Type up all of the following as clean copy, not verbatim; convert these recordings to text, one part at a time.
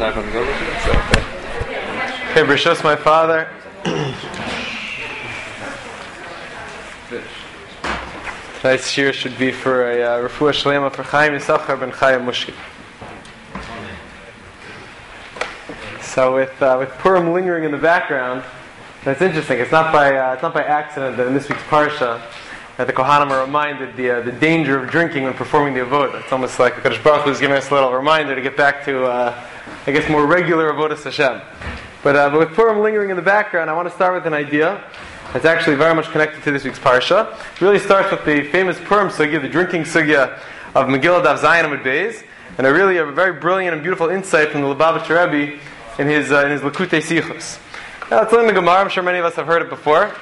Okay, Brishos, my father. Tonight's shir should be for a refuah shlema for Chaim Yisachar ben Chaim Mushkin. So with Purim lingering in the background, that's interesting. It's not by accident that in this week's parsha that the Kohanim are reminded the danger of drinking when performing the avodah. It's almost like the Kadosh Baruch Hu is giving us a little reminder to get back to more regular avodas Hashem. But with Purim lingering in the background, I want to start with an idea that's actually very much connected to this week's parsha. It really starts with the famous Purim sugya, the drinking sugya of Megillah Daf Zayin Amud Beis, and a very brilliant and beautiful insight from the Lubavitcher Rebbe in his Likutei Sichos. Now, let's learn the Gemara. I'm sure many of us have heard it before.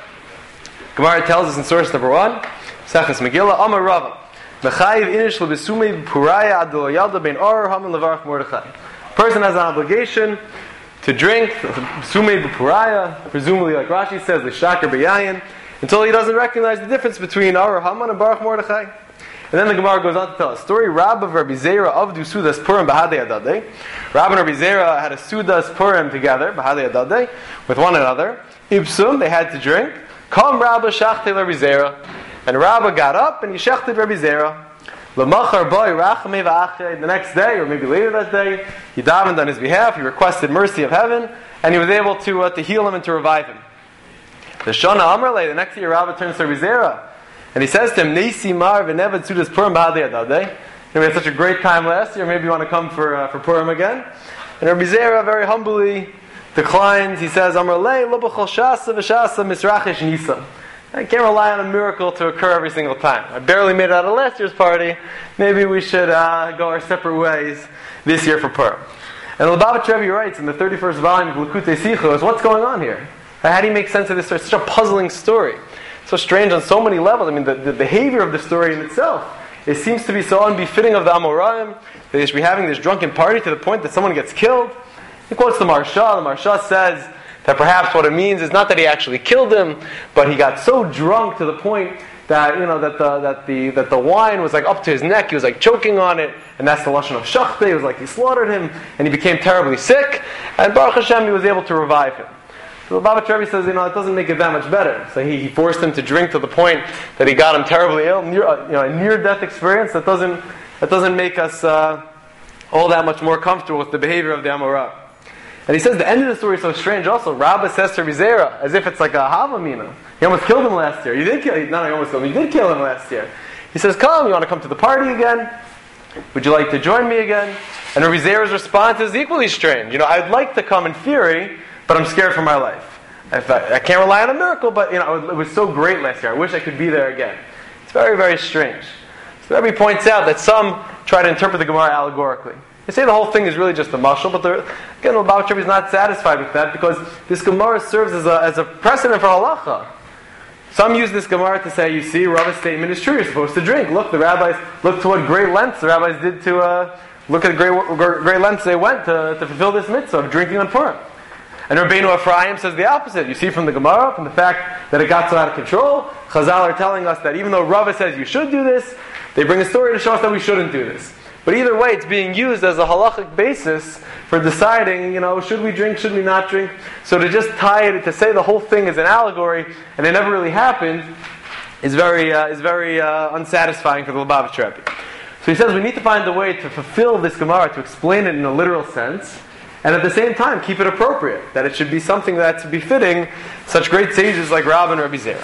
Gemara tells us in source number 1, Sechus Megillah, Amar Rava, Mechayiv inish lebesumei b'puraya ad lo yalda bein or haman levarach Mordechai. A person has an obligation to drink sumei b'puraya, presumably like Rashi says, l'shakar b'yayin, until he doesn't recognize the difference between Or Haman and Baruch Mordechai. And then the Gemara goes on to tell a story. Rabba of Rabbi Zera avdu sudas Purim b'hadei adadei. Rabba and Rabbi Zera had a sudas Purim together b'hadei adadei with one another. Ibsum, they had to drink. Kam Rabba shachtei Rabbi Zera, and Rabba got up and he shechted Rabbi Zera. L'machar boy rachamei v'achay. The next day, or maybe later that day, he davened on his behalf. He requested mercy of heaven, and he was able to heal him and to revive him. The Shana Amrle, the next year, Rabba turns to Rabbi Zera, and he says to him, Neisi mar v'nevad sudas Purim b'hadei adadei. We had such a great time last year. Maybe you want to come for Purim again. And Rabbi Zera very humbly declines. He says, Amrle lo b'chol shasa v'shasa misrachish nisa. I can't rely on a miracle to occur every single time. I barely made it out of last year's party. Maybe we should go our separate ways this year for Purim. And the Lubavitcher Rebbe writes in the 31st volume of Likutei Sichos, what's going on here? How do you make sense of this story? It's such a puzzling story. So strange on so many levels. I mean, the behavior of the story in itself, it seems to be so unbefitting of the Amoraim. They should be having this drunken party to the point that someone gets killed. He quotes the Marsha. The Marsha says that perhaps what it means is not that he actually killed him, but he got so drunk to the point that that the wine was like up to his neck. He was like choking on it, and that's the lashon of shachte. It was like he slaughtered him, and he became terribly sick. And Baruch Hashem, he was able to revive him. So the Lubavitcher Rebbe says, it doesn't make it that much better. So he forced him to drink to the point that he got him terribly ill, a near-death experience. That doesn't make us all that much more comfortable with the behavior of the Amorah. And he says the end of the story is so strange also. Rabba says to Rizera, as if it's like a Havamina. He almost killed him last year. You did kill him last year. He says, come, you want to come to the party again? Would you like to join me again? And Rizera's response is equally strange. I'd like to come in theory, but I'm scared for my life. I can't rely on a miracle, but it was so great last year. I wish I could be there again. It's very, very strange. So Rebbe points out that some try to interpret the Gemara allegorically. They say the whole thing is really just a mashal, but the Lubavitcher Rebbe is not satisfied with that because this Gemara serves as a precedent for halacha. Some use this Gemara to say, you see, Rava's statement is true. You're supposed to drink. Look, the rabbis look to what great lengths the rabbis did to look at great lengths they went to fulfill this mitzvah of drinking on Purim. And Rabbeinu Ephraim says the opposite. You see from the Gemara, from the fact that it got so out of control, Chazal are telling us that even though Rava says you should do this, they bring a story to show us that we shouldn't do this. But either way, it's being used as a halachic basis for deciding, should we drink, should we not drink. So to just tie it, to say the whole thing is an allegory, and it never really happened, is very unsatisfying for the Lubavitcher Rebbe. So he says we need to find a way to fulfill this Gemara, to explain it in a literal sense, and at the same time keep it appropriate, that it should be something that's befitting such great sages like Rabba and Rabbi Zera.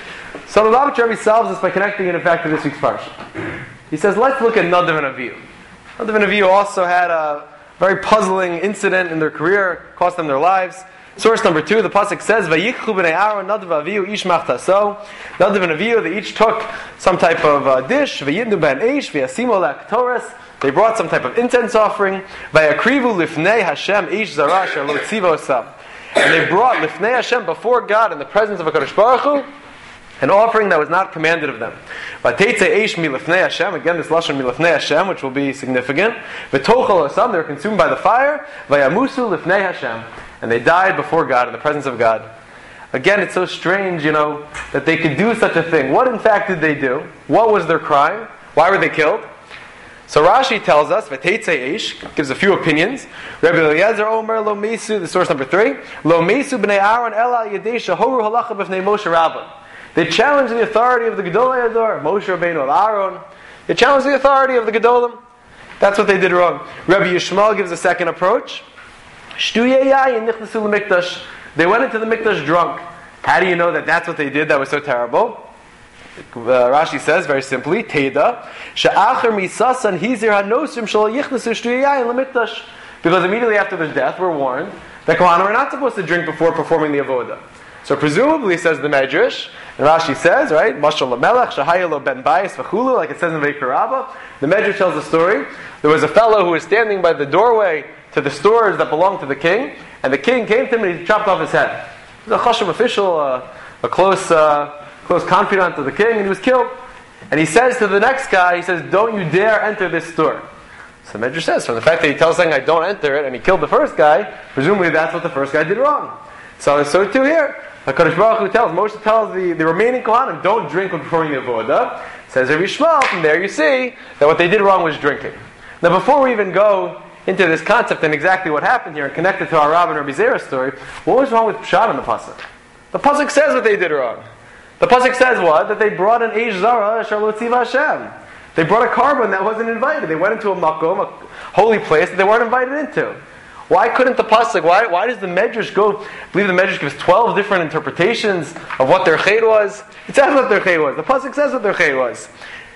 So the Lubavitcher Rebbe solves this by connecting it in fact to this week's parsha. He says, let's look at Nadav and Avihu. Nadav and Avihu also had a very puzzling incident in their career, cost them their lives. Source number 2, the pasuk says, "Vayikchu b'nei Aaron Nadav Avihu ish machtaso." Nadav and Avihu, they each took some type of dish. Vayidnu ben eish v'yasimu la'ktoras. They brought some type of incense offering. Vayakrivu lifnei Hashem ish zara asher lo tziva osam. And they brought lifnei Hashem before God in the presence of a Kadosh Baruch Hu, an offering that was not commanded of them. Again, this lashon milifnei Hashem, which will be significant. They were consumed by the fire. And they died before God, in the presence of God. Again, it's so strange, that they could do such a thing. What in fact did they do? What was their crime? Why were they killed? So Rashi tells us, V'teitzei eish, gives a few opinions. Rabbi Eliezer Omer lo mesu, the source number 3, lo mesu b'nei Aaron ela yedei shahoru halacha b'fnei Moshe Rabban. They challenge the authority of the Gedolei Ador, Moshe Rabbeinu and Aaron. They challenge the authority of the Gedolim. That's what they did wrong. Rabbi Yishmael gives a second approach. Shtuye yayin nichnasu l'mikdash. They went into the mikdash drunk. How do you know that that's what they did that was so terrible? Rashi says very simply, Teda, she'acher misasan hizir hanosim shal yichnasu shtuye yayin l'mikdash. Because immediately after their death, we're warned that Kohanim are not supposed to drink before performing the avodah. So presumably, says the Medrash, and Rashi says, right, Mashal Lamelech, Shahaya lo ben Bayis v'chulu, like it says in Vayikra Rabbah. The Medrash tells a story. There was a fellow who was standing by the doorway to the stores that belonged to the king, and the king came to him and he chopped off his head. He was a Chasham official, a close confidant of the king, and he was killed. And he says to the next guy, he says, don't you dare enter this store. So the Medrash says, from the fact that he tells the guy, don't enter it, and he killed the first guy, presumably that's what the first guy did wrong. So too here. HaKadosh Baruch Hu Moshe tells the remaining Kohanim, don't drink when performing the avodah. Says Rabbi Yishmael, from there you see that what they did wrong was drinking. Now before we even go into this concept and exactly what happened here and connect it to our Rav and Rabbi Zera story, what was wrong with Pshat in the Pasuk? The Pasuk says what they did wrong. The Pasuk says what? That they brought an Eish Zara, Shalot Tziva Hashem. They brought a carbon that wasn't invited. They went into a makom, a holy place that they weren't invited into. Why couldn't the pasuk? Why does the Medrash go? I believe the Medrash gives 12 different interpretations of what their ched was. It says what their ched was. The pasuk says what their ched was.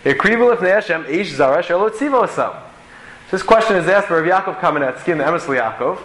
This question is asked by Rav Yaakov Kamenetsky in the Emes Yaakov,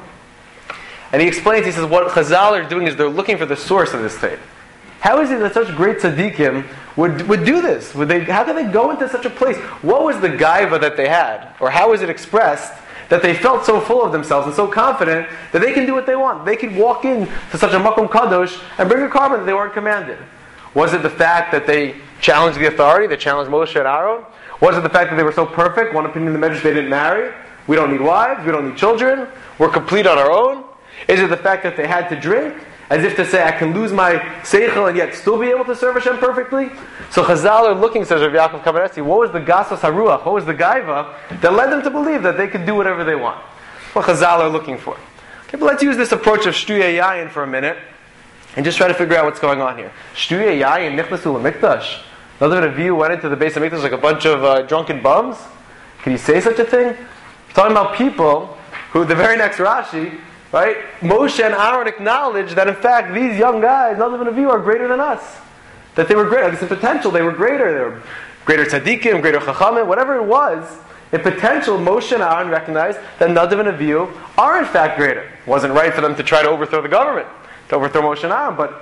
and he explains. He says what Chazal are doing is they're looking for the source of this ched. How is it that such great tzaddikim would do this? How could they go into such a place? What was the gaiva that they had, or how was it expressed? That they felt so full of themselves and so confident that they can do what they want. They could walk in to such a makom kadosh and bring a carbon that they weren't commanded. Was it the fact that they challenged the authority, they challenged Moshe and Aaron? Was it the fact that they were so perfect? One opinion in the Medrash, they didn't marry. We don't need wives, we don't need children. We're complete on our own. Is it the fact that they had to drink? As if to say, I can lose my seichel and yet still be able to serve Hashem perfectly? So Chazal are looking, says Rav Yaakov Kamenetsky, what was the gasos haruach, what was the gaiva that led them to believe that they could do whatever they want? What Chazal are looking for. Okay, but let's use this approach of shtuye yayin for a minute and just try to figure out what's going on here. Shtuye yayin nichnasu l'mikdash. Another of you went into the base of mikdash like a bunch of drunken bums? Can you say such a thing? We're talking about people who, the very next Rashi, right? Moshe and Aaron acknowledge that in fact these young guys, none of you are greater than us. That they were greater. Like it's in potential, they were greater. They were greater tzaddikim, greater chachamim, whatever it was. In potential, Moshe and Aaron recognized that Nadav and Avihu are in fact greater. It wasn't right for them to try to overthrow the government, to overthrow Moshe and Aaron, but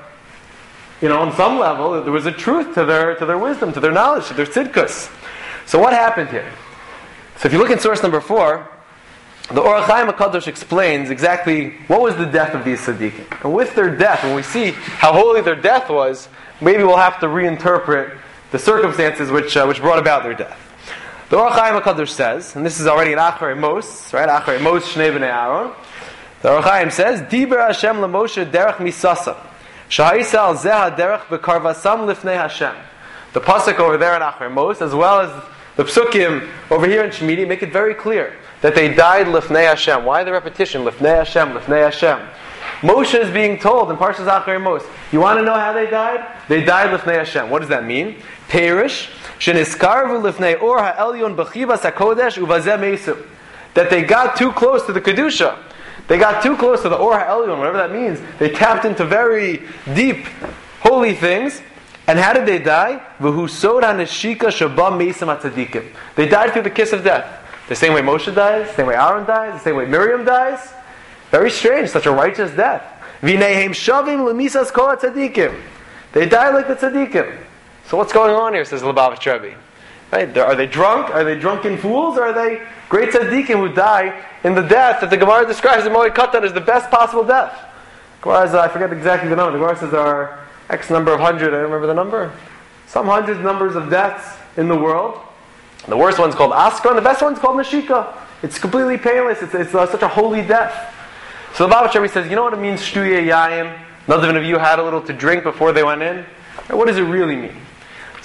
on some level, there was a truth to their wisdom, to their knowledge, to their tzidkus. So what happened here? So if you look in source number 4, the Or HaChaim HaKadosh explains exactly what was the death of these tzaddikim. And with their death, when we see how holy their death was, maybe we'll have to reinterpret the circumstances which brought about their death. The Or HaChaim HaKadosh says, and this is already in Acharei Mos, right? Acharei Mos Shnei B'nei Aaron. The Or HaChaim says, Diber Hashem LaMoshe derech misasa, shahisa al zeh derech bekarvasam lifnei Hashem. The pasuk over there in Acharei Mos, as well as the psukim over here in Shemini, make it very clear that they died lifnei Hashem. Why the repetition? Lifnei Hashem, lifnei Hashem. Moshe is being told in Parshas Acharei Mos, you want to know how they died? They died lifnei Hashem. What does that mean? Perish, sheniskarvu lifnei or ha'elyon b'chivas ha'kodesh uvazeh meisu. That they got too close to the Kedusha. They got too close to the Or ha'elyon, whatever that means. They tapped into very deep, holy things. And how did they die? V'hu sod ha'neshika sheba meisam ha'tzadikim. They died through the kiss of death. The same way Moshe dies, the same way Aaron dies, the same way Miriam dies. Very strange, such a righteous death. V'neihem shavim l'misas kol ha'tzadikim. They die like the tzaddikim. So what's going on here, says Lubavitch Rebbe? Right? Are they drunk? Are they drunken fools? Or are they great tzaddikim who die in the death that the Gemara describes in Moed Katan as the best possible death? Gemara, I forget exactly the number. The Gemara says there are X number of hundred, I don't remember the number. Some hundreds numbers of deaths in the world. The worst one's called Askar, and the best one's called Nashika. It's completely painless. It's such a holy death. So the Lubavitch Rebbe says, you know what it means, Shtuye Yayim? None of you had a little to drink before they went in? What does it really mean?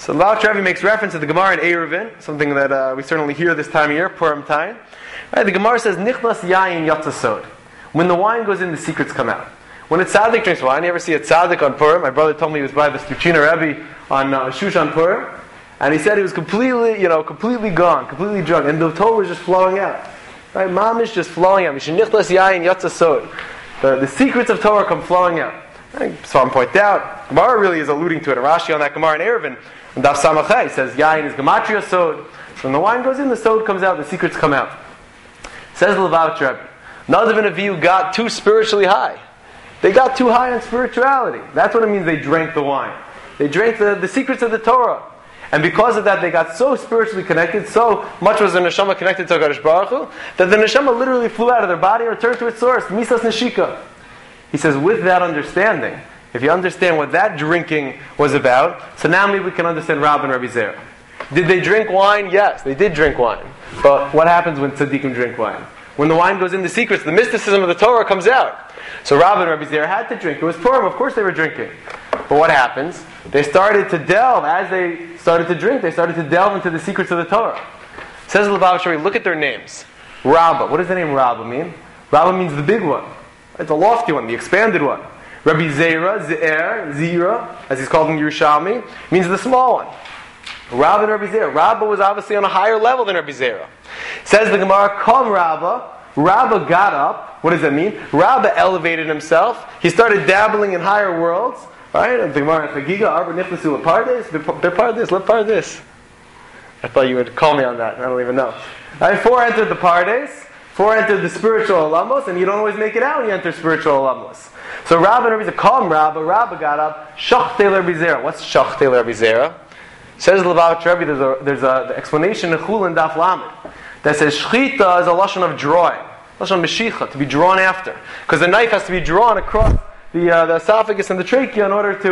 So Lubavitcher Rebbe makes reference to the Gemara in Eruvin, something that we certainly hear this time of year, Purim time. Right, the Gemara says, Nichnas yayin yatzasod. When the wine goes in, the secrets come out. When a tzaddik drinks wine, you ever see a tzaddik on Purim? My brother told me he was by the Stuchina Rebbe on Shushan Purim, and he said he was completely gone, completely drunk, and the Torah was just flowing out. Right, Mamish just flowing out. Nichnas yayin yatzasod. The secrets of Torah come flowing out. Some point out, Gemara really is alluding to it. Rashi on that Gemara in Eruvin, and Daf Samachay says yayin is gematria sod. So when the wine goes in, the sod comes out, the secrets come out. Says the Lubavitcher Rebbe, Nadav and Avihu got too spiritually high. They got too high on spirituality. That's what it means they drank the wine. They drank the secrets of the Torah. And because of that, they got so spiritually connected, so much was the neshama connected to HaKadosh Baruch Hu, that the neshama literally flew out of their body and returned to its source, Misas Neshika. He says, with that understanding, if you understand what that drinking was about, so now maybe we can understand Rav and Rabbi Zera. Did they drink wine? Yes, they did drink wine. But what happens when tzaddikim drink wine? When the wine goes in, the secrets, the mysticism of the Torah comes out. So Rav and Rabbi Zera had to drink. It was Purim, of course they were drinking. But what happens? They started to delve, as they started to drink, they started to delve into the secrets of the Torah. Says the Lubavitcher, look at their names. Rabbah. What does the name Rabbah mean? Rabbah means the big one. It's a lofty one, the expanded one. Rabbi Zera, Ze'er, Zira, as he's called in Yerushalmi, means the small one. Rabbah and Rabbi Zera. Rabbah was obviously on a higher level than Rabbi Zera. Says the Gemara, Come Rabbah. Rabbah got up. What does that mean? Rabbah elevated himself. He started dabbling in higher worlds. Right? And the Gemara, Chagiga, Arba Nichnasu Lepardes, Lepardes. I thought you would call me on that. I don't even know. Right? 4 entered the Pardes. 4 entered the spiritual alamos, and you don't always make it out when you enter spiritual alamos. So Rabbah and Rabbi Zera, Come Rabbah. Rabbah got up. Shachtei Rabbi Zera. What's Shachtei Rabbi Zera? Says the Lubavitcher Rebbe, there's the explanation in Chulin Daf Lamed that says Shchita is a lashon of drawing, lashon meshicha, to be drawn after, because the knife has to be drawn across the esophagus and the trachea in order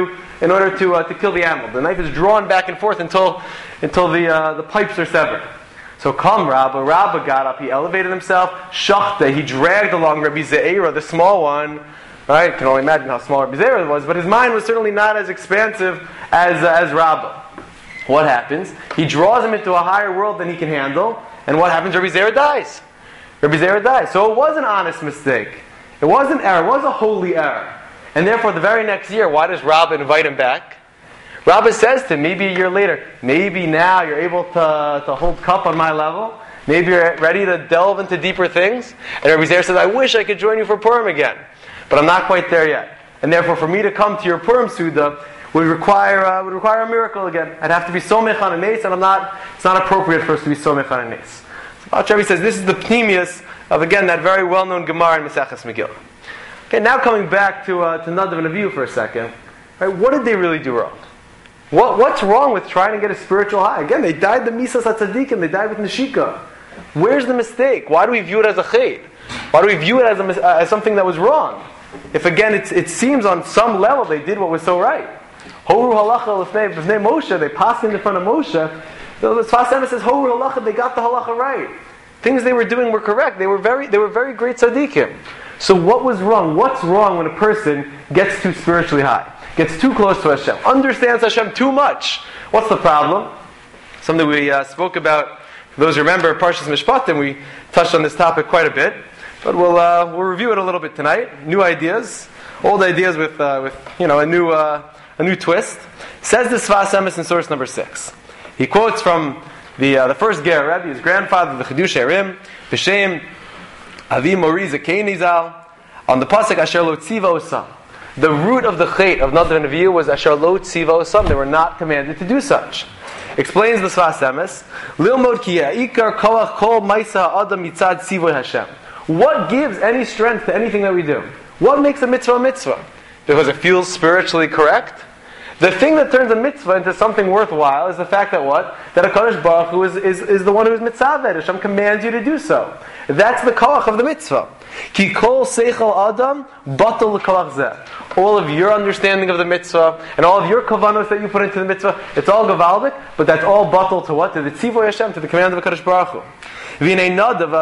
to kill the animal. The knife is drawn back and forth until the pipes are severed. So Come Rabbah. Rabbah got up. He elevated himself. Shachta. He dragged along Rabbi Ze'era, the small one. Right? You can only imagine how small Rabbi Ze'era was, but his mind was certainly not as expansive as Rabbah. What happens? He draws him into a higher world than he can handle, and what happens? Rabbi Zera dies. Rabbi Zera dies. So it was an honest mistake. It was an error. It was a holy error. And therefore, the very next year, why does Rabbah invite him back? Rabbah says to him, maybe a year later, maybe now you're able to hold cup on my level. Maybe you're ready to delve into deeper things. And Rabbi Zera says, I wish I could join you for Purim again, but I'm not quite there yet. And therefore, for me to come to your Purim Suda would require a miracle again. I'd have to be somech on a nes, and it's not appropriate for us to be somech on a nes. So Rebbe says this is the pnimius of, again, that very well-known Gemara in Maseches Megillah. Okay, now coming back to Nadav and Avihu for a second. Right, what did they really do wrong? What's wrong with trying to get a spiritual high? Again, they died the Misas HaTzadikim, they died with Neshika. Where's the mistake? Why do we view it as a chait? Why do we view it as something that was wrong? If again, it seems on some level they did what was so right. Horu halacha l'fnei Moshe, they passed in front of Moshe. The Sfas Emes says Horu halacha, they got the halacha right. Things they were doing were correct. They were very great tzaddikim. So what was wrong? What's wrong when a person gets too spiritually high, gets too close to Hashem, understands Hashem too much? What's the problem? Something we spoke about. For those who remember Parshas Mishpatim, we touched on this topic quite a bit, but we'll review it a little bit tonight. New ideas, old ideas with a new twist. Says the Sfas Emes in source number 6. He quotes from the first Ger Rebbe, his grandfather, the Chidush Erim, B'Shem Avi Mori Zakeini Zal, on the pasuk Asher Lo Tziva Osam. The root of the chait of Nadav and Avihu was Asher Lo Tziva Osam. They were not commanded to do such. Explains the Sfas Emes, Lilmod Ki Ikar Koach Kol Maisa Adam Mitzad Tzivoy Hashem. What gives any strength to anything that we do? What makes a mitzvah? Because it feels spiritually correct? The thing that turns a mitzvah into something worthwhile is the fact that what? That HaKadosh Baruch Hu is the one who is mitzaved. Hashem commands you to do so. That's the koach of the mitzvah. Ki kol seichel adam batal l'koach zeh. All of your understanding of the mitzvah and all of your kavanos that you put into the mitzvah, it's all gavaldik, but that's all batal to what? To the tzivoy Hashem, to the command of the Kadosh Baruch Hu. They were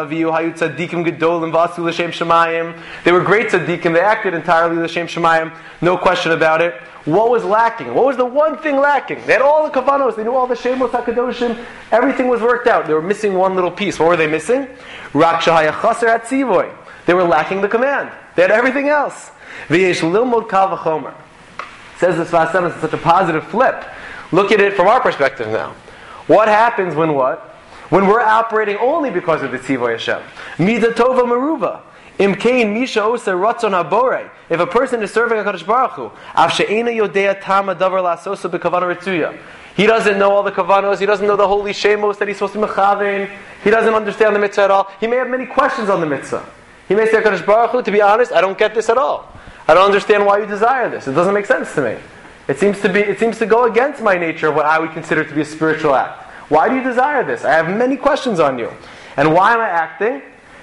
great tzaddikim, they acted entirely l'shem shemayim, no question about it. What was lacking? What was the one thing lacking? They had all the kavanos, they knew all the shemos hakadoshim, everything was worked out. They were missing one little piece. What were they missing? Rak shahaya chaser at tzivoy. They were lacking the command. They had everything else. V'yesh lilmod kal v'chomer. Says the Sfas Emes, it's such a positive flip. Look at it from our perspective now. What happens when what? When we're operating only because of the Tzivoy Hashem. Mida tova meruva. Imkein misha osa ratzon haborei. If a person is serving HaKadosh Baruch Hu, av she'ena yodea tama davar la'asosa b'kavana ritzuya. He doesn't know all the kavanos, he doesn't know the holy shemos that he's supposed to mechavein, he doesn't understand the mitzvah at all. He may have many questions on the mitzvah. He may say, HaKadosh Baruch Hu, to be honest, I don't get this at all. I don't understand why you desire this. It doesn't make sense to me. It seems to go against my nature of what I would consider to be a spiritual act. Why do you desire this? I have many questions on you. And why am I acting?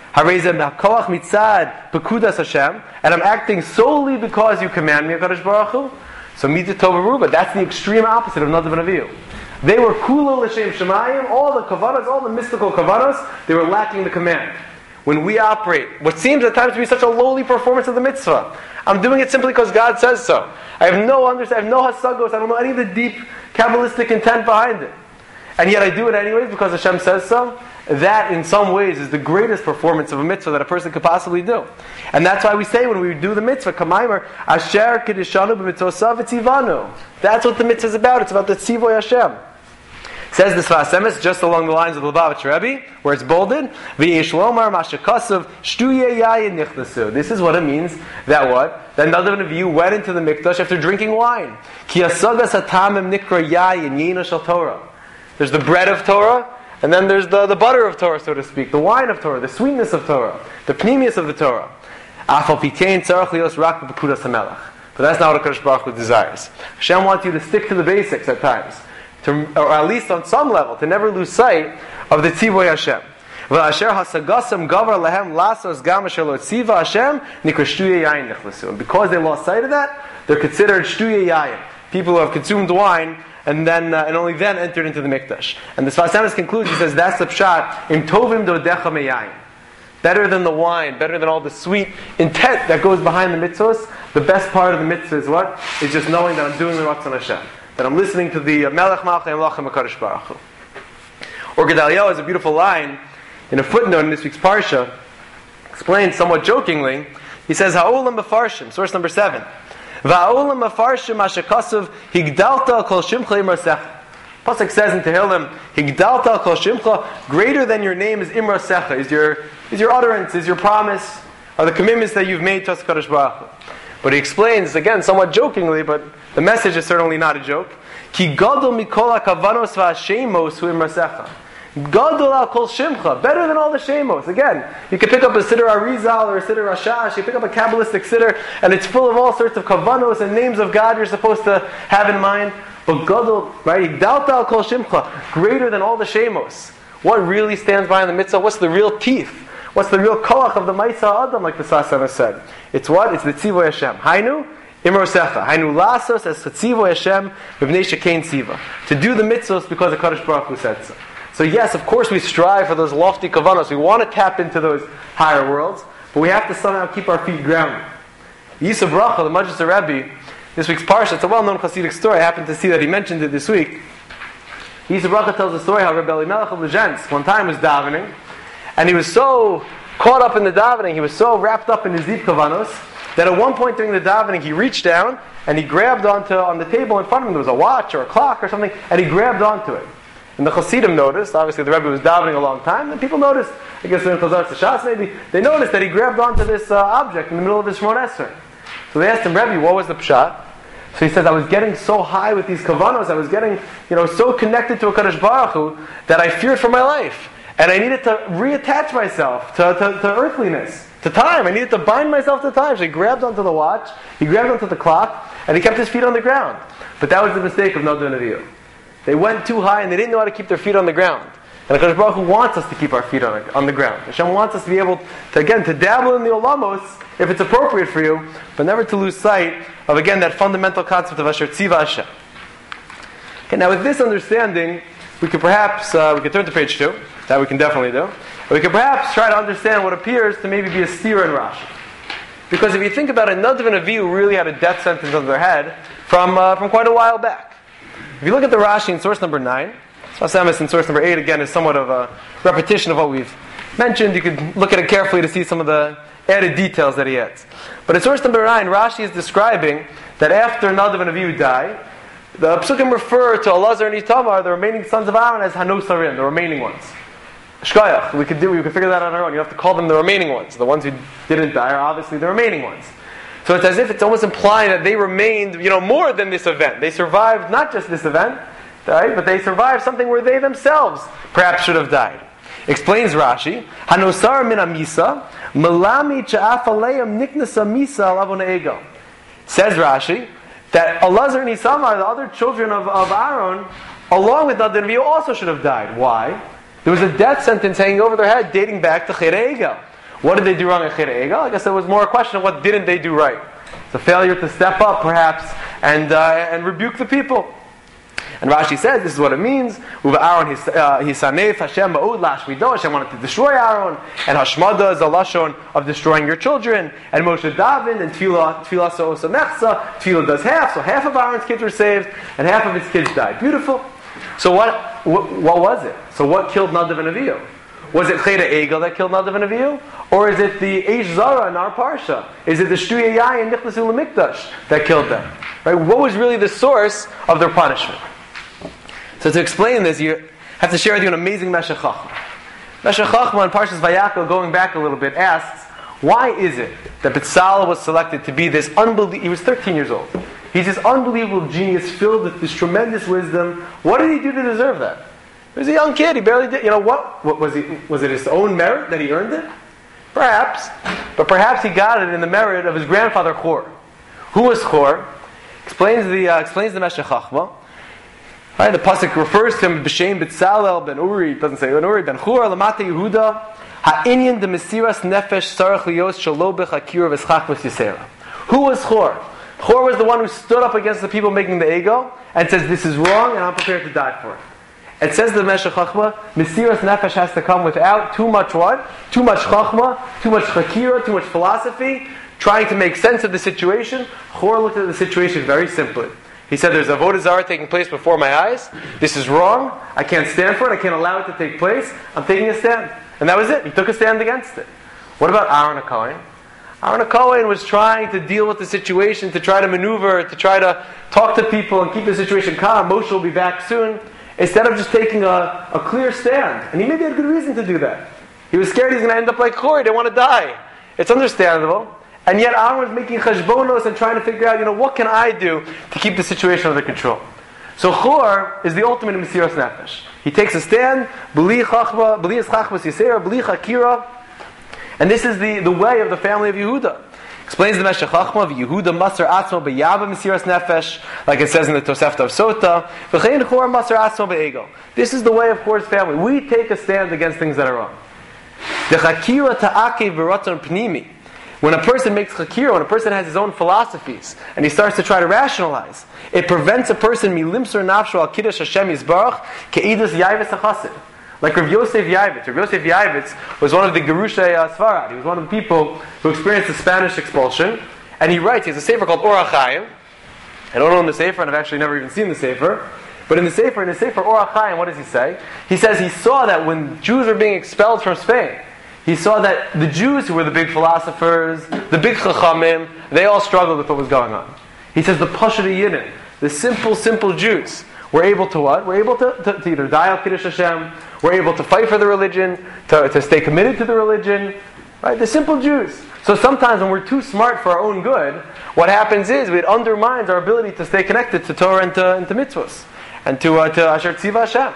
And I'm acting solely because you command me, HaKadosh Baruch Hu. So Midah Tova Ruba, that's the extreme opposite of Nadav and Avihu. They were kulo l'shem shemayim, all the kavanos, all the mystical kavanos, they were lacking the command. When we operate, what seems at times to be such a lowly performance of the mitzvah, I'm doing it simply because God says so. I have no understanding, I have no hasagos, I don't know any of the deep Kabbalistic intent behind it. And yet I do it anyways because Hashem says so. That in some ways is the greatest performance of a mitzvah that a person could possibly do. And that's why we say when we do the mitzvah, Kamaimer, Asher Kedishanu b'mitzosav etzivanu. That's what the mitzvah is about. It's about the tzivoy Hashem. Says the Sfas Emes, just along the lines of the Lubavitch Rebbe, where it's bolded, V'yesh lomar mashakasav shtuye yayin nichnasu. This is what it means, that what? That Nadav and Avihu went into the mikdash after drinking wine. Ki asagas hatamim nikra yayin yina shel Torah. There's the bread of Torah, and then there's the butter of Torah, so to speak, the wine of Torah, the sweetness of Torah, the pnimius of the Torah. Afal pikein tzarach lios rak b'pekudas hamelach. But that's not what HaKadosh Baruch Hu desires. Hashem wants you to stick to the basics at times, or at least on some level, to never lose sight of the tzivoy Hashem. V'asher hasagasam gavar lehem lasos gam asher lo tziva Hashem nikra shtuye yayin nechlasu. And because they lost sight of that, they're considered shtuye yayin, people who have consumed wine, and only then entered into the mikdash. And the Sfas Emes concludes, he says, that's the pshat, im tovim dodecha meyayin. Better than the wine, better than all the sweet intent that goes behind the mitzvahs, the best part of the mitzvah is what? Is just knowing that I'm doing the Ratzon Hashem. That I'm listening to the Melech Malchei Amlachim HaKadosh Baruch Hu. Or Gedaliah has a beautiful line, in a footnote in this week's Parsha, explained somewhat jokingly, he says, Ha'olam Mefarshim, source number 7. Va'olam mafarshim ashakasav higdalta kol shimcha imrasecha. Pasuk says in Tehillim, higdalta kol shimcha, greater than your name is imrasecha, is your utterance, is your promise, are the commitments that you've made to HaKadosh Baruch Hu. But he explains, again, somewhat jokingly, but the message is certainly not a joke, ki gadol mikol hakavanos va'ashemos hu imrasecha. Gadol al kol shimcha, better than all the shemos. Again, you can pick up a Siddur Arizal or a Siddur Rashash, you pick up a Kabbalistic Siddur, and it's full of all sorts of kavanos and names of God you're supposed to have in mind. But Gadol, right, Igdalta al kol shimcha, greater than all the shemos. What really stands behind the mitzvah? What's the real teeth? What's the real koach of the Maisa Adam, like the Sfas Emes said? It's what? It's the Tzivoy Hashem. Hainu, Imrosecha. Hainu lasos as Tzivoy Hashem, v'bnei shekein tziva. To do the mitzvahs because the Kadosh Baruch Hu said so. So yes, of course we strive for those lofty kavanos. We want to tap into those higher worlds, but we have to somehow keep our feet grounded. Yisuf Bracha, the Majlis Rebbe, this week's Parsha, it's a well-known Hasidic story. I happened to see that he mentioned it this week. Yisuf Bracha tells the story how Rebbe Elimelech of Lezhensk one time was davening, and he was so caught up in the davening, he was so wrapped up in his deep kavanos, that at one point during the davening he reached down and he grabbed on the table in front of him. There was a watch or a clock or something, and he grabbed onto it. And the Hasidim noticed, obviously the Rebbe was davening a long time, and people noticed, I guess in Chazar Tzashas maybe, they noticed that he grabbed onto this object in the middle of his Shemon Esrei. So they asked him, Rebbe, what was the pshat? So he says, I was getting so high with these kavanos, I was getting, so connected to a HaKadosh Baruch Hu, that I feared for my life. And I needed to reattach myself to earthliness, to time. I needed to bind myself to time. So he grabbed onto the watch, he grabbed onto the clock, and he kept his feet on the ground. But that was the mistake of Nadav and Avihu. They went too high and they didn't know how to keep their feet on the ground. And HaKadosh Baruch Hu wants us to keep our feet on the ground. Hashem wants us to be able to, again, to dabble in the olamos if it's appropriate for you, but never to lose sight of, again, that fundamental concept of Asher Tziva Hashem. Okay, now with this understanding, we could perhaps, we could turn to page 2. That we can definitely do. We could perhaps try to understand what appears to maybe be a steer in Rashi. Because if you think about it, Nadav and Avihu really had a death sentence on their head from quite a while back. If you look at the Rashi in source number 9, Sasamis in source number 8, again, is somewhat of a repetition of what we've mentioned. You could look at it carefully to see some of the added details that he adds. But in source number 9, Rashi is describing that after Nadav and Avihu die, the Psukim refer to Elazar and Itamar, the remaining sons of Aaron, as Hanosarim, the remaining ones. Shkayach, we could figure that out on our own. You have to call them the remaining ones. The ones who didn't die are obviously the remaining ones. So it's as if it's almost implying that they remained, more than this event. They survived not just this event, right? But they survived something where they themselves perhaps should have died. Explains Rashi, Hanosar min amisa, Malami cha'afaleim niknasa misa alavon ego. Says Rashi, that Elazar and Isamar, the other children of Aaron, along with Nadav and Avihu, also should have died. Why? There was a death sentence hanging over their head dating back to Chera Egel. What did they do wrong at Chera Egel? I guess it was more a question of what didn't they do right. It's a failure to step up, perhaps, and rebuke the people. And Rashi says this is what it means. Uva Aaron hisanef Hashem ba'ud lashmido. Hashem wanted to destroy Aaron, and Hashmada is a lashon of destroying your children. And Moshe David and Tfilah Sa'osa Mechsa. Tfilah does half, so half of Aaron's kids were saved, and half of his kids died. Beautiful. So what was it? So what killed Nadav and Avihu? Was it Chera Egel that killed Nadav and Avihu? Or is it the Eish Zara in our Parsha? Is it the Shtuya Yai and Nichnasu L'Mikdash that killed them? Right? What was really the source of their punishment? So to explain this, you have to share with you an amazing Meshech Chachma. Meshech Chachma in Parshas Vayakhel, going back a little bit, asks, why is it that Betzalel was selected to be this unbelievable... He was 13 years old. He's this unbelievable genius filled with this tremendous wisdom. What did he do to deserve that? He was a young kid. He barely did... What was it his own merit that he earned it? Perhaps. But perhaps he got it in the merit of his grandfather Chor. Who was Chor? Explains the Meshech Chachma. Right, the pasuk refers to him b'shem Betzalel ben Uri. It doesn't say ben Uri ben Chur Lamata Yehuda ha'inyan de Mesiras Nefesh Sarach Lios Shalo B'Chakir V'Schach V'Sisera. Who was Chor? Chor was the one who stood up against the people making the ego and says, "This is wrong, and I'm prepared to die for it." It says the Meshech Chachma, Mesiras Nefesh has to come without too much what? Too much Chachma, too much Chakira, too much philosophy, trying to make sense of the situation. Chor looked at the situation very simply. He said, there's avodah zarah taking place before my eyes. This is wrong. I can't stand for it. I can't allow it to take place. I'm taking a stand. And that was it. He took a stand against it. What about Aaron HaKohen? Aaron HaKohen was trying to deal with the situation, to try to maneuver, to try to talk to people and keep the situation calm. Moshe will be back soon. Instead of just taking a clear stand. And he maybe had good reason to do that. He was scared he's going to end up like Chor. He didn't want to die. It's understandable. And yet Aaron was making cheshbonos and trying to figure out, what can I do to keep the situation under control? So Chor is the ultimate in Mesiras Nefesh. He takes a stand, b'li chachma, b'li eschachma sisera, b'li chakira, and this is the way of the family of Yehuda. Explains the Meshech Chachma, Yehuda Masar Atzmo b'yava Mesiras Nefesh, like it says in the Tosefta of Sota, v'chein Chor Masar Atzmo b'ego. This is the way of Chor's family. We take a stand against things that are wrong. The chakira ta'akev v'raton pnimi. When a person makes chakira, when a person has his own philosophies, and he starts to try to rationalize, it prevents a person milimsur nafsho al kiddush Hashem Yisbarach ke'idus yayves hachasid. Like Rav Yosef Yavitz. Rav Yosef Yavitz was one of the Gerushay Sfarad. He was one of the people who experienced the Spanish expulsion. And he writes, he has a sefer called Orach Chaim. I don't own the sefer, and I've actually never even seen the sefer. But in the sefer Orach Chaim, what does he say? He says he saw that when Jews were being expelled from Spain, he saw that the Jews, who were the big philosophers, the big chachamim, they all struggled with what was going on. He says the Pashut Yidden, the simple Jews, were able to what? Were able to either die al Kiddush Hashem, were able to fight for the religion, to stay committed to the religion, right? The simple Jews. So sometimes when we're too smart for our own good, what happens is it undermines our ability to stay connected to Torah and to mitzvahs and to Asher Tziva Hashem.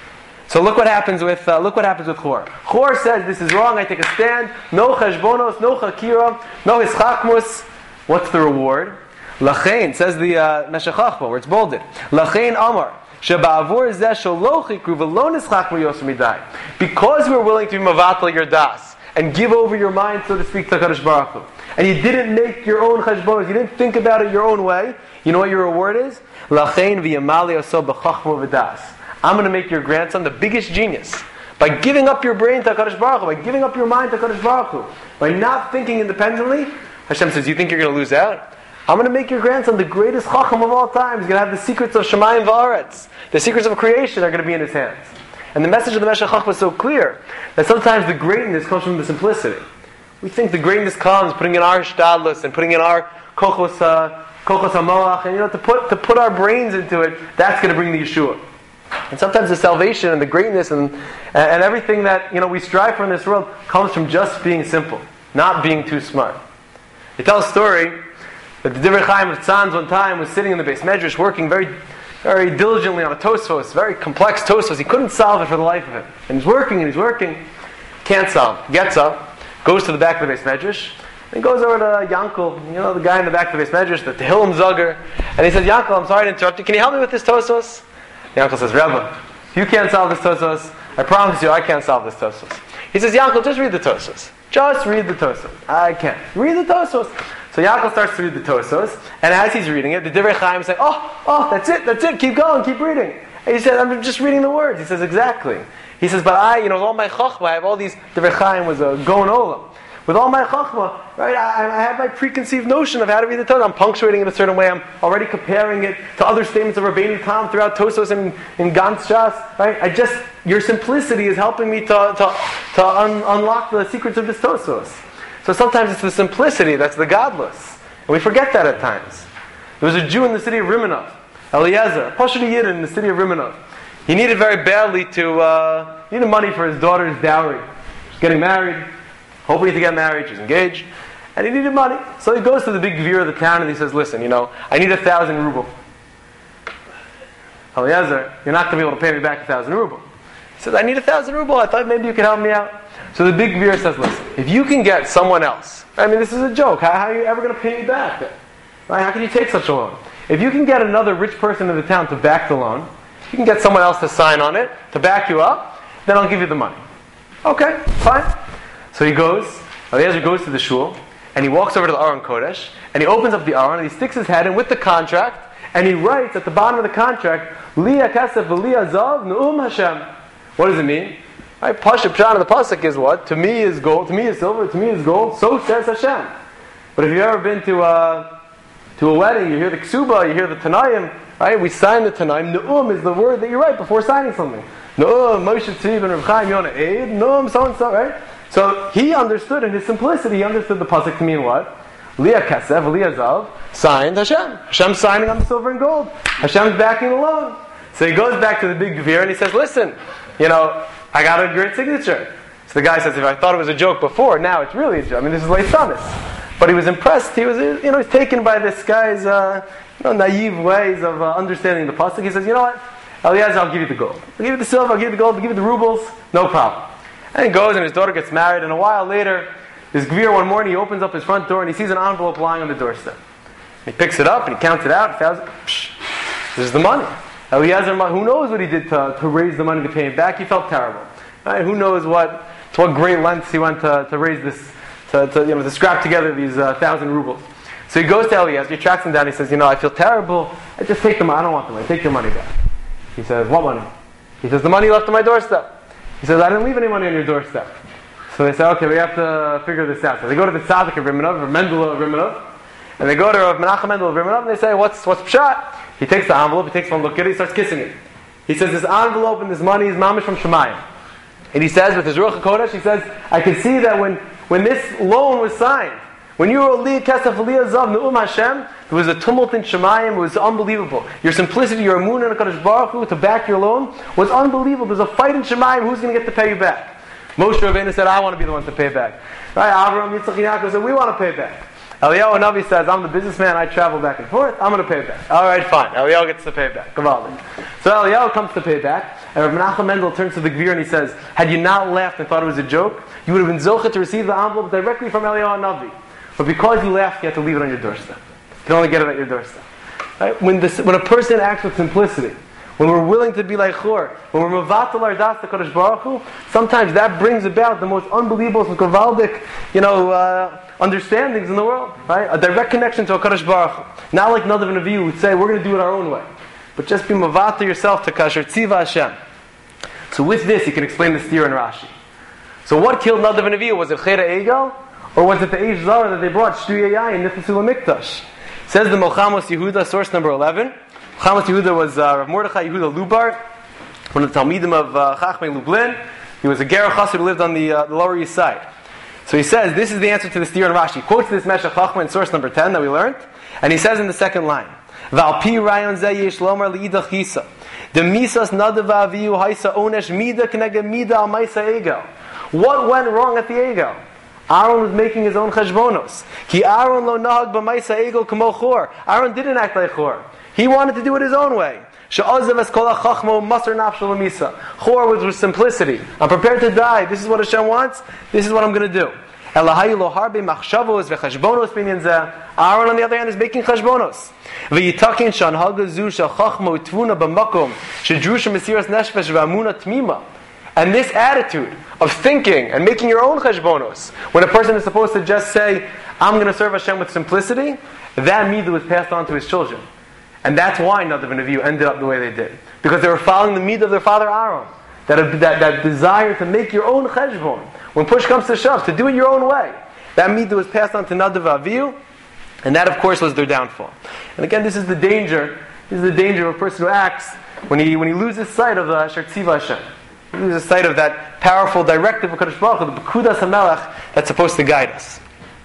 So look what happens with Chor. Chor says, this is wrong, I take a stand, no cheshbonos, no chakira, no hischachmus. What's the reward? Lachein, says the Meshech Chachma, where it's bolded. Lachein Amar, Because we're willing to be mavatal your das and give over your mind, so to speak, to HaKadosh Baruch Hu, and you didn't make your own cheshbonos, you didn't think about it your own way, you know what your reward is? I'm going to make your grandson the biggest genius. By giving up your brain to HaKadosh Baruch Hu, by giving up your mind to HaKadosh Baruch Hu, by not thinking independently, Hashem says, you think you're going to lose out? I'm going to make your grandson the greatest chacham of all time. He's going to have the secrets of Shemayim Va'aretz. The secrets of creation are going to be in his hands. And the message of the Meshech Chochmah is so clear that sometimes the greatness comes from the simplicity. We think the greatness comes putting in our shtadlus and putting in our kochos hamoach, and to put our brains into it. That's going to bring the Yeshua. And sometimes the salvation and the greatness and everything that we strive for in this world comes from just being simple, not being too smart. They tell a story that the Divrei Chaim of Tzanz one time was sitting in the Beis Medrash working very, very diligently on a Tosfos, very complex Tosfos. He couldn't solve it for the life of him. And he's working, can't solve it. Gets up, goes to the back of the Beis Medrash, and goes over to Yankel, the guy in the back of the Beis Medrash, the Tehillim Zugger, and he says, Yankel, I'm sorry to interrupt you, can you help me with this Tosfos? Yankel says, Rebbe, if you can't solve this Tosfos, I promise you I can't solve this Tosfos. He says, Yankel, just read the Tosfos. Just read the Tosfos. I can't. Read the Tosfos. So Yaakov starts to read the Tosfos, and as he's reading it, the Divrei Chaim is saying, oh, that's it, keep going, keep reading. And he said, I'm just reading the words. He says, exactly. He says, but with all my Chochmah, I have all these, Divrei Chaim was a Gon Olam. With all my Chochmah, right, I have my preconceived notion of how to read the Tosfos. I'm punctuating it a certain way, I'm already comparing it to other statements of Rabbeinu Tam throughout Tosfos and in Gantz Shas, right? Your simplicity is helping me to unlock the secrets of this Tosfos. So sometimes it's the simplicity that's the godless. And we forget that at times. There was a Jew in the city of Rimonov, Eliezer, a Pashut Yid in the city of Rimonov. He needed very badly needed money for his daughter's dowry. She's getting married, hoping to get married, she's engaged, and he needed money. So he goes to the big gvir of the town and he says, listen, I need 1,000 ruble. Eliezer, you're not going to be able to pay me back 1,000 ruble. He says, I need 1,000 ruble, I thought maybe you could help me out. So the big gvir says, listen, if you can get someone else, this is a joke, how are you ever going to pay me back? Right? How can you take such a loan? If you can get another rich person in the town to back the loan, you can get someone else to sign on it, to back you up, then I'll give you the money. Okay, fine. So Eliezer goes to the shul, and he walks over to the Aron Kodesh, and he opens up the Aron, and he sticks his head in with the contract, and he writes at the bottom of the contract, Liya Kasef V'Liya Zav Nu'um Hashem. What does it mean? Right, Pasha Pshan of the Pasuk is what? To me is gold, to me is silver, to me is gold, so says Hashem. But if you've ever been to a wedding, you hear the Ksuba, you hear the Tanayim, right? We sign the Tanayim. Nu'um is the word that you write before signing something. Nu'um, Moshe Tzvi ben Rav Chaim Yonah Eid, Nu'um, so and so, right? So he understood in his simplicity, he understood the Pasuk to mean what? Liya Kasef, Liya Zav, signed Hashem. Hashem's signing on the silver and gold. Hashem's backing the loan. So he goes back to the big gvir and he says, listen, I got a great signature. So the guy says, if I thought it was a joke before, now it's really a joke. This is Leisanis. But he was impressed. He was, he's taken by this guy's, naive ways of understanding the pasuk. He says, you know what, Eliezer, I'll give you the gold. I'll give you the silver, I'll give you the gold, I'll give you the rubles, no problem. And he goes and his daughter gets married, and a while later, this gvir one morning, he opens up his front door and he sees an envelope lying on the doorstep. He picks it up and he counts it out, this is the money. Eliezer, who knows what he did to raise the money to pay him back? He felt terrible. Right? Who knows to what great lengths he went to raise this, to scrap together these 1,000 rubles. So he goes to Eliezer, he tracks him down, he says, I feel terrible, I just take the money, I don't want the money, take your money back. He says, what money? He says, the money left on my doorstep. He says, I didn't leave any money on your doorstep. So they say, okay, we have to figure this out. So they go to the Tzaddik of Rimonov, or Mendel of Rimonov, and they go to Menachem Mendel of Rimonov, and they say, what's pshat? He takes the envelope, he takes one look at it, he starts kissing it. He says, this envelope and this money is mamish from Shemayim. And he says, with his Ruach HaKodesh, he says, I can see that when this loan was signed, when you were Liya Kesef Liya Zav Nu'um Hashem, there was a tumult in Shemayim, it was unbelievable. Your simplicity, your emunah in HaKadosh Baruch Hu to back your loan was unbelievable. There's a fight in Shemayim, who's going to get to pay you back? Moshe Rabbeinu said, I want to be the one to pay back. Right? Avraham, Yitzchak, Yaakov said, we want to pay back. Eliyahu Navi says, I'm the businessman, I travel back and forth, I'm going to pay back. Alright, fine. Eliyahu gets to pay back. Gavaldi. So Eliyahu comes to pay back, and Rav Menachem Mendel turns to the gvir and he says, had you not laughed and thought it was a joke, you would have been zochet to receive the envelope directly from Eliyahu Navi. But because you laughed, you have to leave it on your doorstep. You can only get it at your doorstep. Right? When a person acts with simplicity, when we're willing to be like Chor, when we're mevatel our das to Kadosh Baruch Hu, sometimes that brings about the most unbelievable, kavaldik, understandings in the world, right? A direct connection to a Kadosh Baruch Hu. Not like Nadav and Avihu would say, we're going to do it our own way. But just be mevatel yourself to Kasher Tziva Hashem. So with this, you can explain the steer in Rashi. So what killed Nadav and Avihu? Was it Chera Egel? Or was it the Eish Zara that they brought, Shtu Yayai and Nichasul HaMikdash? Says the Melchamos Yehuda, source number 11. Melchamos Yehuda was Rav Mordechai Yehuda Lubar, one of the Talmidim of Chachmei Lublin. He was a Ger Chassid who lived on the Lower East Side. So he says, this is the answer to the steer in Rashi. He quotes this Meshech Chachma in source number 10 that we learned, and he says in the second line, V'alpi rayon zeh yesh lomar li'idach chisa. The misas nadav avihu haisa onesh mida k'neged mida al maisa egel. What went wrong at the egel? Aaron was making his own cheshbonos. Ki Aaron lo nahag b'maisa egel k'mo Chor. Aaron didn't act like Chor. He wanted to do it his own way. She'azav es kol ha'chachmo masar nafshel l'misa. Chor was with simplicity. I'm prepared to die. This is what Hashem wants. This is what I'm going to do. Elahayu lo harbe machshavos v'cheshbonos binyan zeh. Aaron, on the other hand, is making cheshbonos. V'yitakin shanhaga zu shachachmo tvuna b'makom shedrusha mesiras neshvesh v'amuna tmima. And this attitude of thinking and making your own cheshbonos, when a person is supposed to just say, I'm going to serve Hashem with simplicity, that midah was passed on to his children. And that's why Nadav and Avihu ended up the way they did. Because they were following the midah of their father Aaron. That desire to make your own cheshbon. When push comes to shove, to do it your own way. That midah was passed on to Nadav and Avihu, and that of course was their downfall. And again, this is the danger. This is the danger of a person who acts when he loses sight of the Asher Tziva Hashem. He loses sight of that powerful directive of Kadosh Baruch Hu, the Bekudas HaMelech that's supposed to guide us.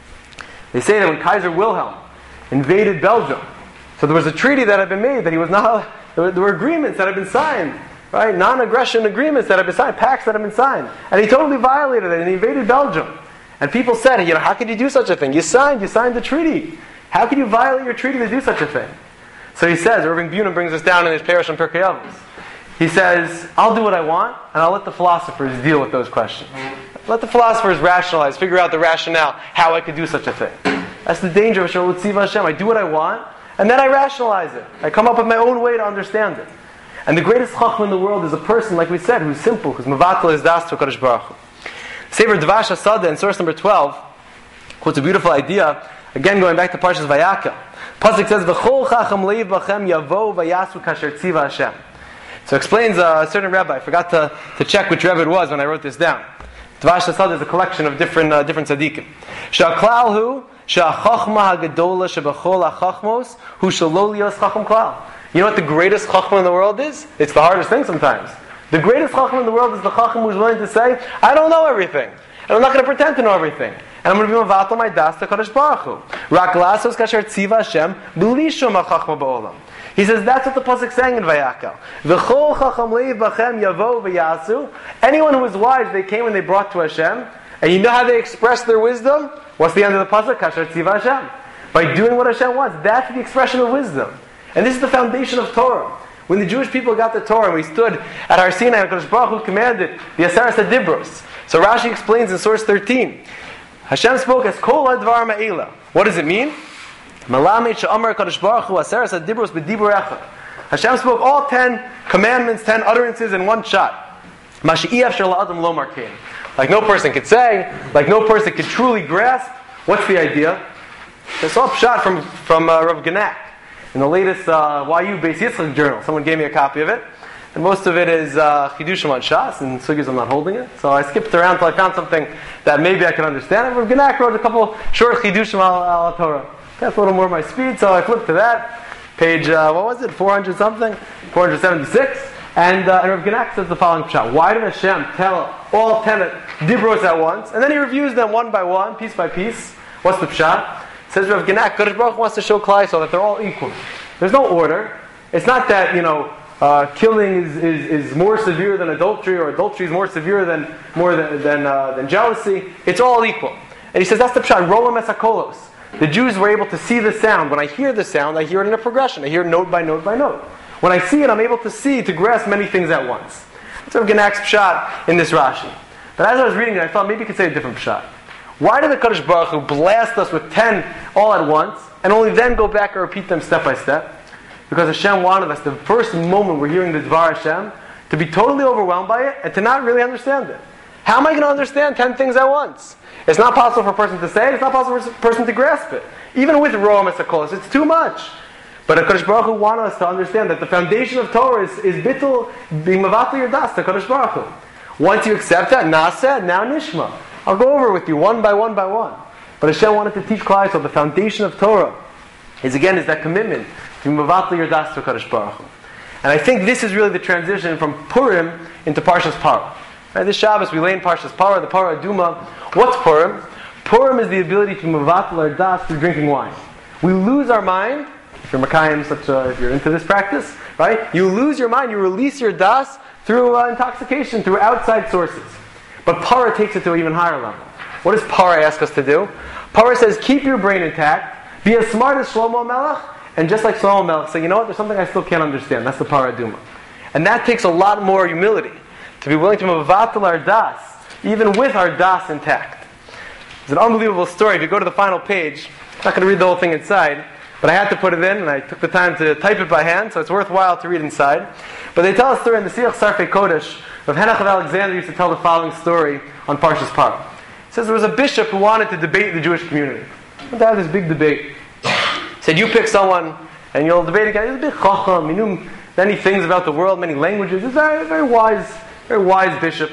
They say that when Kaiser Wilhelm invaded Belgium, so there was a treaty that had been made that he was not. There were agreements that had been signed, right? Non-aggression agreements that had been signed, pacts that had been signed, and he totally violated it and he invaded Belgium. And people said, how could you do such a thing? You signed the treaty. How could you violate your treaty to do such a thing? So he says, Irving Bunin brings us down in his Parish on Pirkei Avos. He says, I'll do what I want, and I'll let the philosophers deal with those questions. Let the philosophers rationalize, figure out the rationale, how I could do such a thing. That's the danger of Shalom Tziva Hashem. I do what I want, and then I rationalize it. I come up with my own way to understand it. And the greatest chachma in the world is a person, like we said, who's simple, who's mevatel his das to Kadosh Baruch Hu. Sefer Dvash HaSada in source number 12 quotes a beautiful idea, again going back to Parshas Vayakel. Pasuk says, V'chol chacham leiv bachem yavo vayasu kasher tziva Hashem. So explains a certain rabbi. I forgot to check which rabbi it was when I wrote this down. Dvash HaSada is a collection of different tzaddikim. Sha'klal hu sha'chachma ha'gedola shebachol ha'chachmos hu shalol lios chacham klal. You know what the greatest chachma in the world is? It's the hardest thing sometimes. The greatest chacham in the world is the chacham who's willing to say, I don't know everything. And I'm not going to pretend to know everything. And I'm going to be mevatel my das to Kadosh Baruch Hu. Rak lasos kasher tziva Hashem b'li shum ha'chachma ba'olam. He says that's what the pasuk saying in Vayakel. V'chol chacham leiv bachem yavo v'yasu. Anyone who is wise, they came and they brought to Hashem. And you know how they express their wisdom? What's the end of the pasuk? Kasher tziva Hashem. By doing what Hashem wants. That's the expression of wisdom. And this is the foundation of Torah. When the Jewish people got the Torah and we stood at Har Sinai and Kadosh Baruch Hu commanded the Aseres HaDibros. So Rashi explains in source 13. Hashem spoke as Kol HaDvar Ma'ila. What does it mean? Malamed she'amar Kadosh Baruch Hu Aseres HaDibros b'dibur echad. Hashem spoke all 10 commandments, 10 utterances in one shot. Mashi'i afshar la'adam lo markein. Like no person could say, like no person could truly grasp. What's the idea? It's all shot from Rav Genak. In the latest YU Beis Yitzchak journal, someone gave me a copy of it, and most of it is Chidushim on Shas, and Sugis I'm not holding it. So I skipped around until I found something that maybe I could understand. And Rav Genak wrote a couple short Chidushim al Torah. That's a little more my speed, so I flipped to that. Page, 400 something? 476. And Rav Genak says the following pshat. Why did Hashem tell all 10 dibros at once? And then he reviews them one by one, piece by piece. What's the pshat? Says Rav Genak, Kadosh Baruch Hu wants to show Klal Yisrael that they're all equal. There's no order. It's not that, killing is more severe than adultery, or adultery is more severe than jealousy. It's all equal. And he says that's the pshat. Rolam esakolos. The Jews were able to see the sound. When I hear the sound, I hear it in a progression. I hear note by note by note. When I see it, I'm able to grasp many things at once. That's Rav Genak's pshat in this Rashi. But as I was reading it, I thought maybe you could say a different pshat. Why did the Kadosh Baruch Hu blast us with 10 all at once, and only then go back and repeat them step by step? because Hashem wanted us, the first moment we're hearing the Dvar Hashem, to be totally overwhelmed by it and to not really understand it. How am I going to understand 10 things at once? It's not possible for a person to say it. It's not possible for a person to grasp it. Even with Roam Esakos, it's too much. But HaKadosh Baruch Hu wanted us to understand that the foundation of Torah is bittul, being mavatal your das to HaKadosh Baruch Hu. Once you accept that, Naseh, now Nishma. I'll go over with you one by one by one. But Hashem wanted to teach Klal Yisrael the foundation of Torah is that commitment to mavatal your das to HaKadosh Baruch Hu. And I think this is really the transition from Purim into Parshas Parah. Right, this Shabbos we lay in Parshas Parah, the Parah Aduma. What's Purim? Purim is the ability to mavatal our das through drinking wine. We lose our mind. If you're Makayim, if you're into this practice, right? You lose your mind, you release your das through intoxication, through outside sources. But Parah takes it to an even higher level. What does Parah ask us to do? Parah says, keep your brain intact, be as smart as Shlomo Melech, and just like Shlomo Melech, say, you know what, there's something I still can't understand. That's the Parah Aduma. And that takes a lot more humility, to be willing to mavatal our das, even with our das intact. It's an unbelievable story. If you go to the final page, I'm not going to read the whole thing inside, but I had to put it in, and I took the time to type it by hand, so it's worthwhile to read inside. But they tell a story in the Siach Sarfei Kodesh. Rav Henoch of Alexander used to tell the following story on Parshas Parah. He says there was a bishop who wanted to debate the Jewish community. He wanted to have this big debate. He said, you pick someone, and you'll debate again. He's a big chacham, he knew many things about the world, many languages. He's a very wise bishop.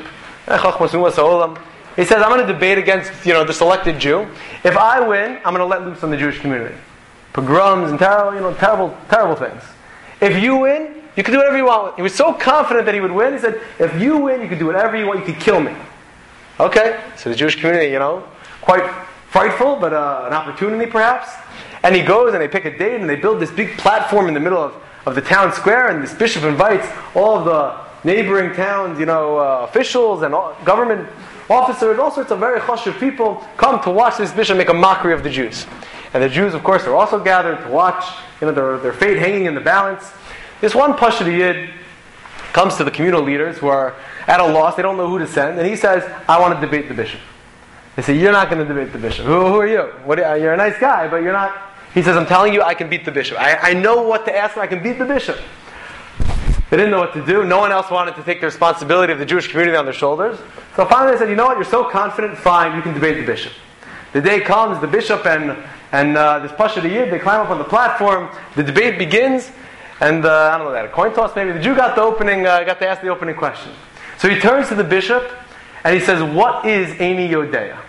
He says, I'm going to debate against the selected Jew. If I win, I'm going to let loose on the Jewish community. Pogroms and terrible things. If you win, you can do whatever you want. He was so confident that he would win. He said, if you win, you can do whatever you want. You can kill me. Okay, so the Jewish community, quite frightful, but an opportunity perhaps. And he goes and they pick a date and they build this big platform in the middle of the town square, and this bishop invites all of the neighboring towns, officials and government officers, all sorts of very chashuv people come to watch this bishop make a mockery of the Jews. And the Jews, of course, are also gathered to watch, their fate hanging in the balance. This one Pashut Yid comes to the communal leaders who are at a loss, they don't know who to send, and he says, I want to debate the bishop. They say, you're not going to debate the bishop. Who are you? You're a nice guy, but you're not. He says, I'm telling you, I can beat the bishop. I know what to ask, and I can beat the bishop. They didn't know what to do. No one else wanted to take the responsibility of the Jewish community on their shoulders. So finally they said, you know what, you're so confident, fine, you can debate the bishop. The day comes, the bishop and this Pashut Yid, they climb up on the platform, the debate begins, and I don't know, a coin toss maybe. The Jew got to ask the opening question. So he turns to the bishop, and he says, what is Eini Yodeya?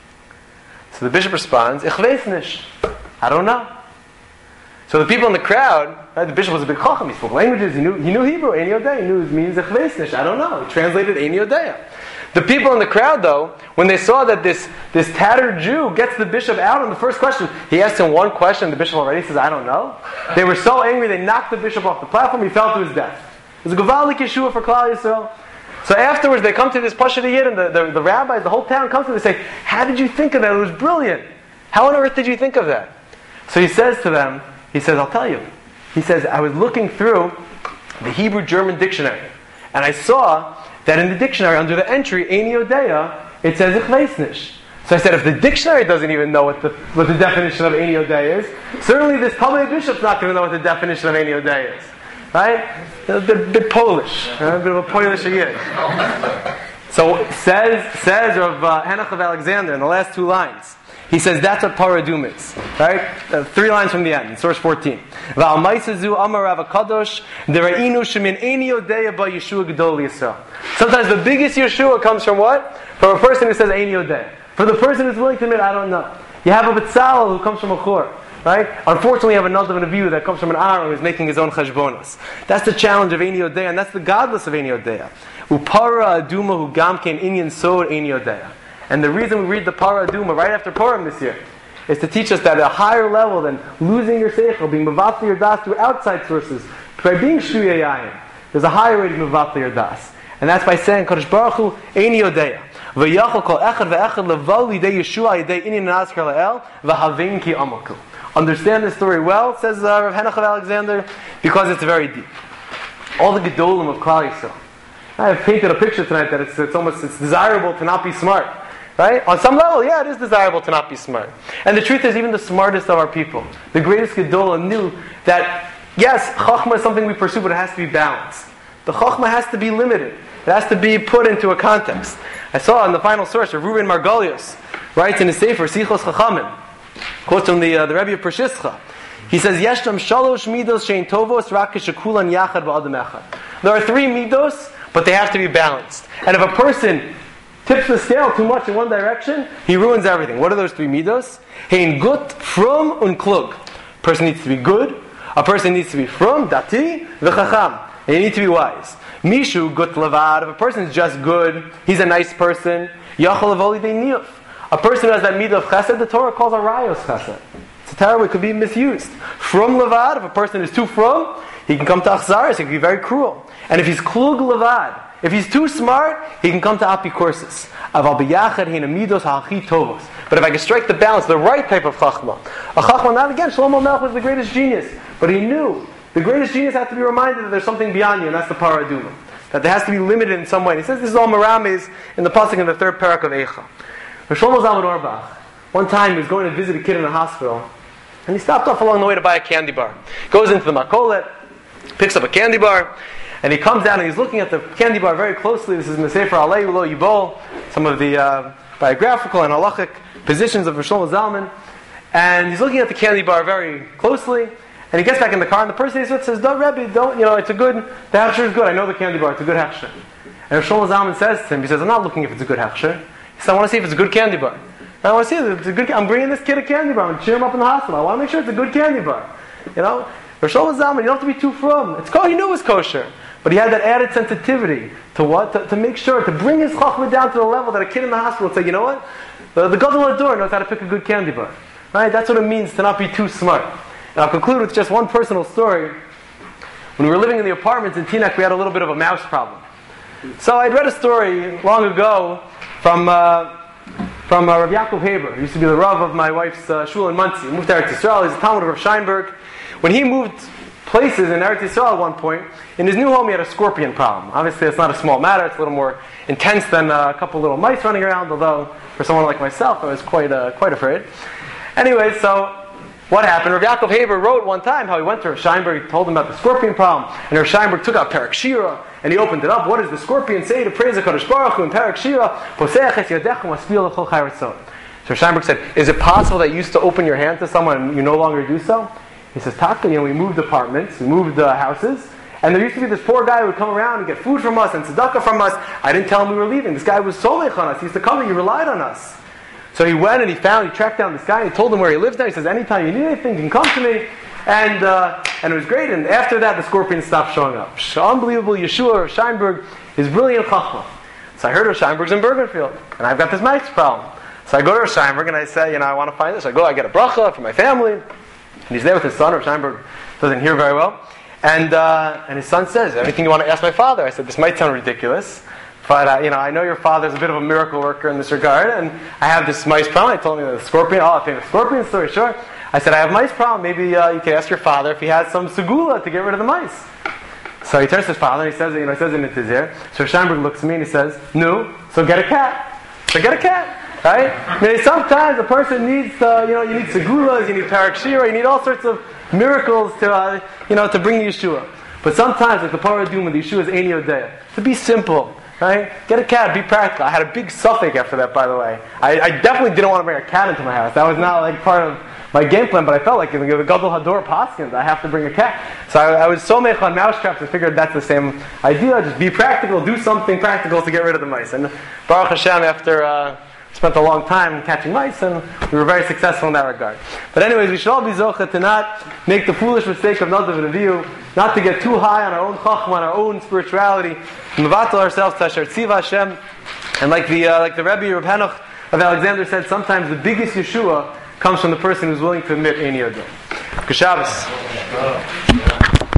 So the bishop responds, Ich weiß nicht. I don't know. So the people in the crowd, right, the bishop was a big chacham, he spoke languages, he knew Hebrew, Eini Yodeya, he knew it means Ich weiß nicht. I don't know. He translated Eini Yodeya. The people in the crowd, though, when they saw that this tattered Jew gets the bishop out on the first question, he asked him one question, the bishop already says, I don't know. They were so angry, they knocked the bishop off the platform, he fell to his death. It was a Gevaldik Yeshua for Klal Yisrael. So afterwards, they come to this Pashut Yid, and the rabbis, the whole town comes to them, they say, how did you think of that? It was brilliant. How on earth did you think of that? So he says to them, I'll tell you. He says, I was looking through the Hebrew-German dictionary, and I saw that in the dictionary, under the entry, Eini Yodeya, it says Ich weiß nicht. So I said, if the dictionary doesn't even know what the definition of Eini Yodeya is, certainly this Talmud bishop's not going to know what the definition of Eini Yodeya is. Right? A bit Polish. A bit of a Polish Yid. So says Rav Henoch of Alexander in the last two lines. He says that's what Parah Aduma is. Right? 3 lines from the end, in source 14. Sometimes the biggest Yeshua comes from what? From a person who says Eini Yodeya. For the person who's willing to admit, I don't know. You have a Betzalel who comes from a Chor. Right? Unfortunately, you have another Nevi'u that comes from an Aaron who's making his own cheshbonos. That's the challenge of Eini Yodeya, and that's the godless of Eini Yodeya. Upara Aduma hu gam ken inyan sod Eini Yodeya. And the reason we read the Parah Aduma right after Purim this year is to teach us that at a higher level than losing your seichel, being mevatel your das through outside sources, by being shuyei yayin, there's a higher way to mevatel your das. And that's by saying, Kadosh Baruch Hu, Eini Yodeya. V'yachol kol echad ve'echad leval lidei Yeshua yidei inyan nazker la'el v'havin ki amaku. Understand this story well, says Rav Henoch of Alexander, because it's very deep. All the gedolim of Klal Yisrael. I have painted a picture tonight that it's desirable to not be smart. Right? On some level, yeah, it is desirable to not be smart. And the truth is, even the smartest of our people, the greatest gedolim, knew that yes, Chachma is something we pursue, but it has to be balanced. The Chachma has to be limited. It has to be put into a context. I saw in the final source, Reuven Margolius writes in his Sefer, Sichos Chachamim, quotes from the Rebbe of Pershischa. He says, Yeshtam shalosh midos shein tovos rak shekulan yachad ba'adam echad. There are 3 midos, but they have to be balanced. And if a person tips the scale too much in one direction, he ruins everything. What are those 3 midos? Hein gut, frum, und klug. A person needs to be good. A person needs to be frum, dati, v'chacham. And you need to be wise. Mishu gut levad. If a person is just good, he's a nice person. Yachol avoli de'niyuf. A person who has that midah of chesed, the Torah calls a rayos chesed. It's a terrible, it could be misused. From levad, if a person is too from, he can come to achzaris, he can be very cruel. And if he's klug levad, if he's too smart, he can come to apikursis. Aval b'yachad heina midos ha'achi tovos. But if I can strike the balance, the right type of chachma. A chachma, not again, Shlomo Melech was the greatest genius, but he knew the greatest genius has to be reminded that there's something beyond you, and that's the paraduma. That there has to be limited in some way. And he says this is all Merames in the pasuk in the 3rd parak of Eicha. Shlomo Zalman Auerbach, one time he was going to visit a kid in a hospital, and he stopped off along the way to buy a candy bar. Goes into the makolet, picks up a candy bar, and he comes down and he's looking at the candy bar very closely. This is Mesefer Alei Ulo Yibol, some of the biographical and halachic positions of Shlomo Zalman. And he's looking at the candy bar very closely, and he gets back in the car, and the person he's with says, "Don't, Rebbe, don't, it's a good, the hechsher is good. I know the candy bar, it's a good hechsher." And Shlomo Zalman says to him, he says, "I'm not looking if it's a good hechsher. He said, I want to see if it's a good candy bar. I want to see if it's a good. I'm bringing this kid a candy bar. I'm going to cheer him up in the hospital. I want to make sure it's a good candy bar. For Shlomo Zalman, you don't have to be too from. He knew it was kosher, but he had that added sensitivity to what to make sure to bring his chachma down to the level that a kid in the hospital would say, you know what, the Gadol Hador knows how to pick a good candy bar. Right? That's what it means to not be too smart. And I'll conclude with just one personal story. When we were living in the apartments in Teaneck, we had a little bit of a mouse problem. So I'd read a story long ago from Rav Yaakov Haber. He used to be the Rav of my wife's shul in Monsey. He moved to Eretz Yisrael. He's a Talmud of Rav Scheinberg. When he moved places in Eretz Yisrael at one point, in his new home he had a scorpion problem. Obviously it's not a small matter. It's a little more intense than a couple little mice running around, although for someone like myself I was quite afraid. Anyway, so what happened? Rav Yaakov Haber wrote one time how he went to Rav Scheinberg, he told him about the scorpion problem, and Rav Scheinberg took out Perek Shira, and he opened it up. What does the scorpion say to praise HaKadosh Baruch Hu in Perek Shira? Poseach es yadecha u'maspil l'chol chai ratzon. So Rav Scheinberg said, is it possible that you used to open your hand to someone and you no longer do so? He says, Taka, we moved apartments, we moved houses, and there used to be this poor guy who would come around and get food from us and tzedakah from us. I didn't tell him we were leaving. This guy was solech on us. He used to come and he relied on us. So he went and he tracked down this guy and he told him where he lives now. He says, anytime you need anything, you can come to me. And it was great. And after that, the scorpion stopped showing up. Unbelievable. Yeshua, Scheinberg, is brilliant chachma. So I heard of Scheinberg's in Bergenfield. And I've got this mice problem. So I go to Scheinberg and I say, I want to find this. I get a bracha for my family. And he's there with his son. Scheinberg doesn't hear very well. And his son says, anything you want to ask my father? I said, this might sound ridiculous. But, I know your father's a bit of a miracle worker in this regard, and I have this mice problem. He told me the scorpion, a famous scorpion story, sure. I said, I have a mice problem. Maybe you could ask your father if he has some segula to get rid of the mice. So he turns to his father, and he says, he says in his ear. So Scheinberg looks at me and he says, no, so get a cat. So get a cat, right? Sometimes a person needs, you need segulas, you need Perek Shira, you need all sorts of miracles to bring Yeshua. But sometimes, like the Paraduma, the Yeshua's Ein Yodea, to be simple. Right? Get a cat, be practical. I had a big suffix after that, by the way. I definitely didn't want to bring a cat into my house. That was not like part of my game plan, but I felt like if the Gadol Hador Paskins, I have to bring a cat. So I was so mech on mousetraps, I figured that's the same idea. Just be practical, do something practical to get rid of the mice. And Baruch Hashem, after spent a long time catching mice, and we were very successful in that regard. But anyways, we should all be zocha to not make the foolish mistake of Nadav and Avihu, not to get too high on our own chachma, on our own spirituality, and mevatel ourselves to Asher Tziva Hashem. And like the Rebbe Reb Henoch of Alexander said, sometimes the biggest Yeshua comes from the person who's willing to admit Ein Yodeh. Good Shabbos.